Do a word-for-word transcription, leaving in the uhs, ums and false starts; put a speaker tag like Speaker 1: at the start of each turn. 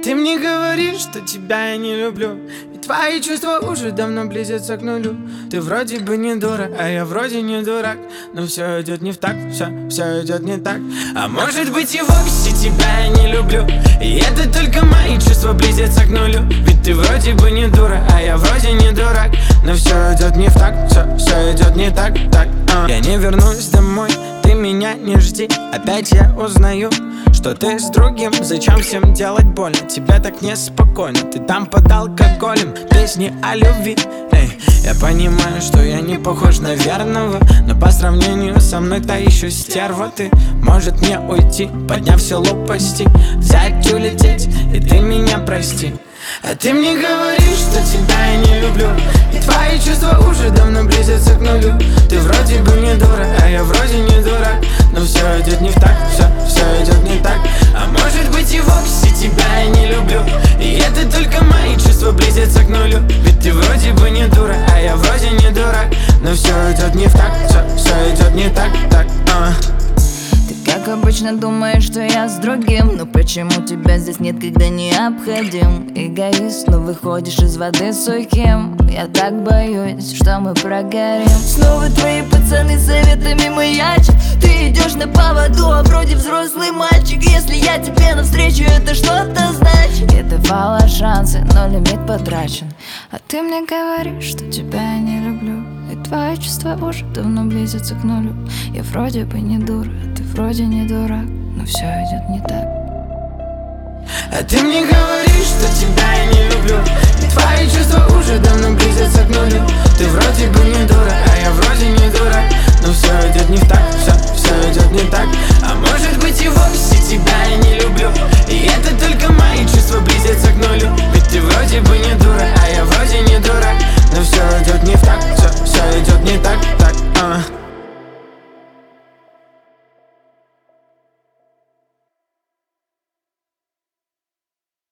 Speaker 1: ты мне говоришь, что тебя я не люблю, и твои чувства уже давно близятся к нулю. Ты вроде бы не дура, а я вроде не дурак, но все идет не в так, все, все идет не так. А может быть и вовсе тебя я не люблю, и это только мои чувства близятся к нулю. Ведь ты вроде бы не дура, а я вроде не дурак, но все идет не в так, все, все идет не так, так. а. Я не вернусь домой, ты меня не жди. Опять я узнаю, что ты с другим. Зачем всем делать больно? Тебе так неспокойно. Ты там под алкоголем, песни о любви. Эй, я понимаю, что я не похож на верного, но по сравнению со мной та еще стерва. Ты, может мне уйти, подняв все лопасти, взять, улететь, и ты меня прости. А ты мне говоришь, что тебя я не люблю, и твои чувства уже давно близятся к нулю. Ты вроде бы не дура, а я вроде не дурак, но все идет не в так, все, все идет не так. А может быть и вовсе тебя я не люблю, и это только мои чувства близятся к нулю. Ведь ты вроде бы не дура, а я вроде не дурак, но все идет не в так, все, все идет не так, так. а.
Speaker 2: Как обычно думаешь, что я с другим, но почему тебя здесь нет, когда необходим? Эгоист, но выходишь из воды сухим. Я так боюсь, что мы прогорим. Снова твои пацаны советами маячат. Ты идешь на поводу, а вроде взрослый мальчик. Если я тебе навстречу, это что-то значит. Я давала шансы, но лимит потрачен. А ты мне говоришь, что тебя я не люблю, и твои чувства уже давно близятся к нулю. Я вроде бы не дура, а ты вроде не дурак, но все идет не так.
Speaker 1: А ты мне говоришь, что тебя я не люблю, и твои чувства уже давно близятся к нулю. Ты вроде бы не дура, а я вроде не дурак, но все идет не в так, все, все идет не так. А может быть и